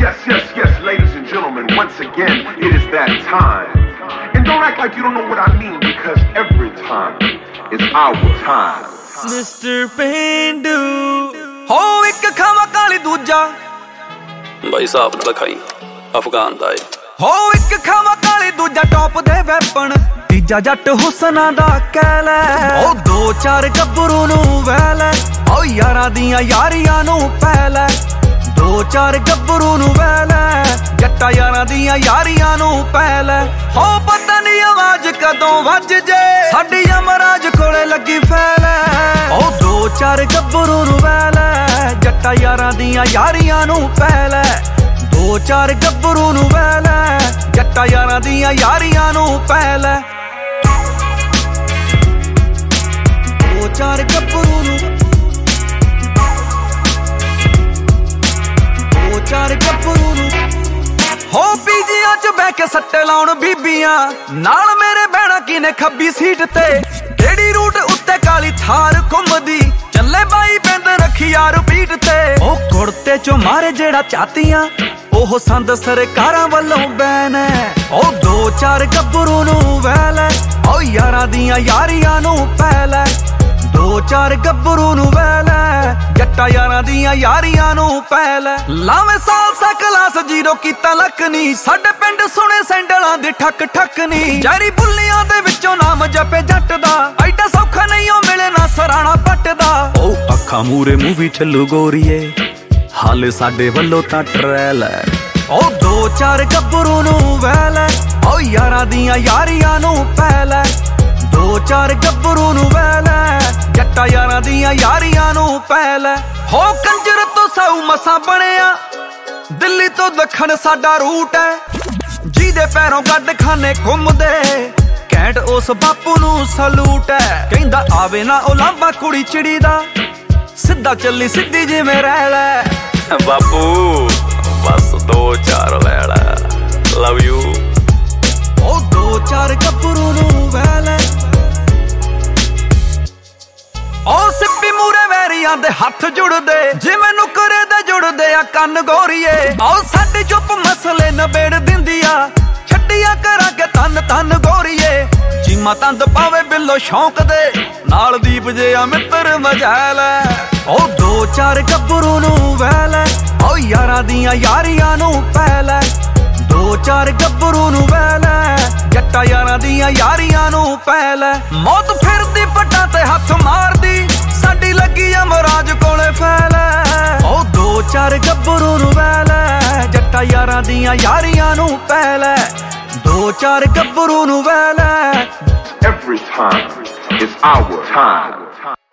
Yes, ladies and gentlemen, once again, it is that time. And don't act like you don't know what I mean, because every time is our time. Mr. Pendu ਹੋ ਇੱਕ ਖਾਵਾ ਕਾਲੀ ਦੂਜਾ ਬਾਈ ਸਾਹਿਬ ਨਾਲ ਖਾਈ ਅਫਗਾਨ ਦਾ ਏ ਹੋ ਇੱਕ ਖਾਵਾ ਕਾਲੀ ਦੂਜਾ top ਦੇ weapon ਤੀਜਾ ਜੱਟ ਹੁਸਨਾ ਦਾ ਕਹਿ ਲੈ ਉਹ ਦੋ ਚਾਰ ਗੱਭਰੂ ਨੂੰ ਵਹਿ ਲੈ ਉਹ ਯਾਰਾਂ ਦੀਆਂ ਯਾਰੀਆਂ ਨੂੰ ਪੈ ਲੈ ਦੋ ਚਾਰ ਗੱਭਰੂ ਨੂੰ ਵਹਿ ਲੈ ਜੱਟਾ ਯਾਰਾਂ ਦੀਆਂ ਯਾਰੀਆਂ ਨੂੰ ਪੈ ਲੈ ਹੋ ਪਤਾ ਨਹੀਂ ਆਵਾਜ਼ ਕਦੋਂ ਵੱਜ ਜੇ ਸਾਡੀ ਅਮਰਾਜ ਕੋਲੇ ਲੱਗੀ ਫੈਲ ਉਹ ਦੋ ਚਾਰ ਗੱਭਰੂ ਨੂੰ ਵਹਿ ਲੈ ਜੱਟਾ ਯਾਰਾਂ ਦੀਆਂ ਯਾਰੀਆਂ ਨੂੰ ਪੈ ਲੈ ਦੋ ਚਾਰ ਗੱਭਰੂ ਨੂੰ ਵਹਿ ਲੈ ਜੱਟਾ ਯਾਰਾਂ ਦੀਆਂ ਯਾਰੀਆਂ ਨੂੰ ਪੈ ਲੈ ਦੋ ਚਾਰ ਗੱਭਰੂ ਨੂੰ ਦੋ ਚਾਰ ਗੱਭਰੂ ਨੂੰ ਹੋ ਪੀਜੀਆਂ ਚ ਬਹਿ ਕੇ ਸੱਟੇ ਲਾਉਣ ਬੀਬੀਆਂ ਨਾਲ ਮੇਰੇ ਬਹਿਣਾ ਕਿਨੇ ਖੱਬੀ ਸੀਟ ਤੇ ਕਿਹੜੀ ਰੂਟ ਉੱਤੇ ਕਾਲੀ ਥਾਰ ਘੁੰਮਦੀ ਚੱਲੇ ਬਾਈ ਬਿੰਦ ਰੱਖੀ ਯਾਰ ਪੀਟ ਤੇ ਉਹ ਕੁੜਤੇ ਚੋਂ ਮਾਰੇ ਜਿਹੜਾ ਚਾਤੀਆਂ ਉਹ ਸੰਦ ਸਰਕਾਰਾਂ ਵੱਲੋਂ ਬੈਨ ਉਹ ਦੋ ਚਾਰ ਗੱਭਰੂ ਨੂੰ ਵਹਿ ਲੈ ਉਹ ਯਾਰਾਂ ਦੀਆਂ ਯਾਰੀਆਂ ਨੂੰ ਪੈ ਲੈ ਦੋ ਚਾਰ ਗੱਭਰੂ ਨੂੰ ਵਹਿ ਲੈ ਜੱਟਾ ਯਾਰਾਂ ਦੀਆਂ ਯਾਰੀਆਂ ਨੂੰ ਪੈ ਲੈ ਲਾਵੇਂ ਸਾਲਸਾ ਕਲਾਸ ਜ਼ੀਰੋ ਕੀਤਾ ਲੱਕ ਨੀ ਸਾਡੇ ਪਿੰਡ ਸੁਣੇ ਸੈਂਡਲਾਂ ਦੀ ਠੱਕ ਠੱਕ ਨੀ ਜਾਰੀ ਬੁੱਲੀਆਂ ਦੇ ਵਿੱਚੋਂ ਨਾਮ ਜਪੇ ਜੱਟ ਦਾ ਐਡਾ ਸੌਖਾ ਨਹੀਂ ਉਹ ਮਿਲੇ ਨਾ ਸਰਾਣਾ ਪੱਟ ਦਾ ਉਹ ਅੱਖਾਂ ਮੂਰੇ ਮੂਵੀ ਚੱਲੂ ਗੋਰੀਏ ਹਾਲੇ ਸਾਡੇ ਵੱਲੋਂ ਤਾਂ ਟਰੈਲ ਹੈ ਉਹ ਦੋ ਚਾਰ ਗੱਭਰੂ ਨੂੰ ਵਹਿ ਲੈ ਉਹ ਯਾਰਾਂ ਦੀਆਂ ਯਾਰੀਆਂ ਨੂੰ ਪੈ ਲੈ ਦੋ ਚਾਰ ਗੱਭਰੂ ਨੂੰ ਵਹਿ ਲੈ ਜੱਟਾ ਯਾਰਾਂ ਦੀਆਂ ਯਾਰੀਆਂ ਨੂੰ ਪੈ ਲੈ ਹੋ ਕੰਜਰ ਤੋਂ ਸਾਊ ਮਸਾਂ ਬਣਿਆ ਦਿੱਲੀ ਤੋਂ ਦੱਖਣ ਸਾਡਾ ਰੂਟ ਹੈ ਜਿਹਦੇ ਪੈਰੋਂ ਗੱਡ ਖਾਨੇ ਘੁੰਮਦੇ ਘੈਂਟ ਉਸ ਬਾਪੂ ਨੂੰ ਸਲੂਟ ਹੈ ਕਹਿੰਦਾ ਆਵੇ ਨਾ ਉਹ ਲਾਂਬਾ ਕੁੜੀ ਚਿੜੀ ਦਾ ਸਿੱਧਾ ਚੱਲੀ ਸਿੱਧੀ ਜਿਵੇਂ ਰਹਿ ਲੈ ਬਾਪੂ ਬਸ ਦੋ ਚਾਰ ਲੈ ਲੈ ਲਵ ਯੂ ਉਹ ਦੋ ਚਾਰ ਗੱਭਰੂ ਨੂੰ ਵਹਿ ਲੈ ਉਹ ਸਿੱਪੀ ਮੂਰੇ ਵੈਰੀਆਂ ਦੇ ਹੱਥ ਜੁੜਦੇ ਜਿਵੇਂ ਨੁਕਰੇ ਦੇ ਜੁੜਦੇ ਆ ਕੰਨ ਗੋਰੀਏ ਉਹ ਸਾਡੀ ਚੁੱਪ ਮਸਲੇ ਨਬੇੜ ਦਿੰਦੀ ਆ ਛੱਡੀਆਂ ਕਰਾਂਗੇ ਤਨ ਤਨ ਗੋਰੀਏ ਚੀਮਾ ਤੰਦ ਪਾਵੇ ਬਿੱਲੋ ਸ਼ੌਂਕ ਦੇ ਨਾਲ ਦੀਪ ਜੇ ਆ ਮਿੱਤਰ ਮਜਾਲ ਉਹ ਦੋ ਚਾਰ ਗੱਭਰੂ ਨੂੰ ਵਹਿ ਲੈ ਉਹ ਯਾਰਾਂ ਦੀਆਂ ਯਾਰੀਆਂ ਨੂੰ ਪੈ ਲੈ ਦੋ ਚਾਰ ਗੱਭਰੂ ਨੂੰ ਵਹਿ ਲੈ ਜੱਟਾ ਯਾਰਾਂ ਦੀਆਂ ਯਾਰੀਆਂ ਨੂੰ ਪੈ ਲੈ ਮੌਤ ਫਿਰਦੀ ਪੱਟਾਂ ਤੇ ਹੱਥ ਮਾਰਦੀ ਸਾਡੀ ਲੱਗੀ ਅਮਰਾਜ ਕੋਲੇ ਫੈਲ ਉਹ ਦੋ ਚਾਰ ਗੱਭਰੂ ਨੂੰ ਵਹਿ ਲੈ ਜੱਟਾ ਯਾਰਾਂ ਦੀਆਂ ਯਾਰੀਆਂ ਨੂੰ ਪੈ ਲੈ ਦੋ ਚਾਰ ਗੱਭਰੂ ਨੂੰ ਵਹਿ ਲੈ Every time is our time.